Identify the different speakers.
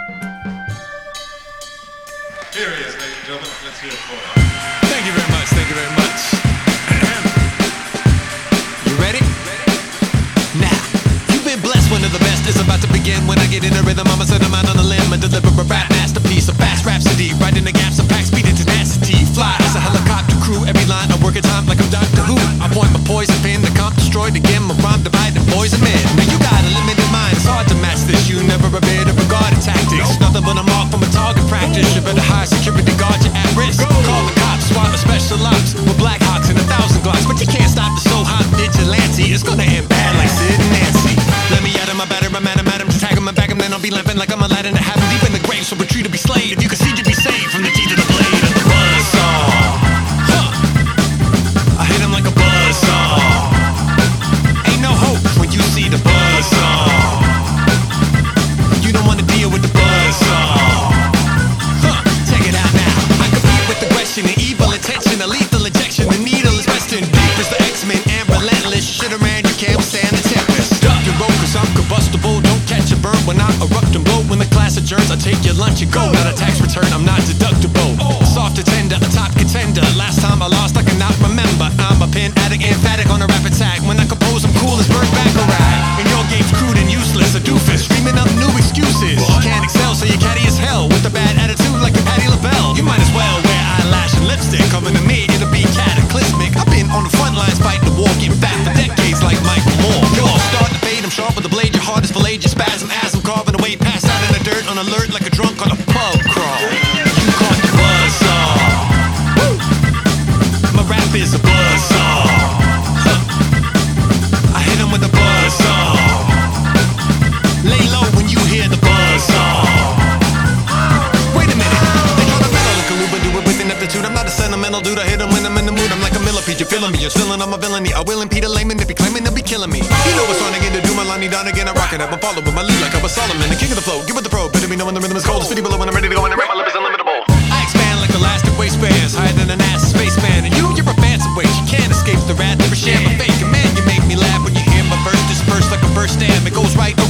Speaker 1: Here he is, ladies and gentlemen. Let's hear it for him.
Speaker 2: Thank you very much, thank you very much. You ready? Now, you've been blessed, one of the best is about to begin. When I get in the rhythm, I'ma set them out on a limb and deliver a rap masterpiece, a fast rhapsody, right in the gaps of pack speed and tenacity. Fly as a helicopter crew, every line I work at time like I'm Doctor Who. I point my poison pin, the comp destroyed again, my rhyme dividing boys and men. Now you got a limited mind, it's hard to match this. You never a bit of regarded tactics, nothing but a mark from a target practice. You better hire security guard, you're at risk. Call the cops, SWAT or special ops with Black Hawks and 1,000 Glocks, but you can't stop the so hot vigilante. It's gonna end bad like Sid and Nancy. Let me at him, I batter him, I'm at him, just tag him and back him, then I'll be laughing like I'm Aladdin to have him deep in the grave, so retreat or be slayed. If you can see, you be saved from the teeth of the blade of the buzzsaw. I hit him like a buzzsaw. Ain't no hope when you see the buzzsaw. You don't wanna deal with the buzzsaw. Check it out now. I compete with aggression and evil intention, a lethal injection. The needle is resting deep as the X-Men and relentless. Shit around, you can't withstand the tempest. Duck your roll, cause I'm combustible. Don't catch a burn when I erupt and blow. When the class adjourns, I take your lunch and go. Not a tax return, I'm not deductible. Soft to tender, a top contender. Last time I lost, I cannot remember. I'm a pen addict, emphatic on a rap attack. When I compose, I'm cool as Burt Bacharach. And your game's crude and useless, a doofus. Dreaming up new excuses. Can't excel, so you catty as hell. With a bad attitude like a Patti LaBelle. You might as well wear eyelash and lipstick. Coming to me, it'll be cataclysmic. I've been on the front lines fighting the war, getting back for decades like Michael Moore. You all start to fade, I'm sharp with the blade. Your heart is filleted, your spasm as I'm carving away. Pass out in the dirt on alert like a drunk on a pub crawl. You caught the buzzsaw. Woo! My rap is a buzzsaw. I hit him with a buzzsaw. Lay low when you hear the buzzsaw. Wait a minute, they try to metal like a Luba, do it with ineptitude. I'm not a sentimental dude, I hit him when I'm in the mood. I'm like a millipede, you're feeling me, you're spilling on my villainy. I will impede a layman if he claiming to be killing me. You know what's on again to do my Lonnie down again. I rock it up, I'm following my lead like I was Solomon, the king of the flow. Give it the pro, better be knowing the rhythm is cold. It's 50 below when I'm ready to go and the rap, my lip is unlimitable. I expand like elastic waistbands, higher than a NASA spaceman. And you're a fancy weight, you can't escape the rat, never share my fake. And man, you make me laugh when you hear my verse disperse like a burst stamp. It goes right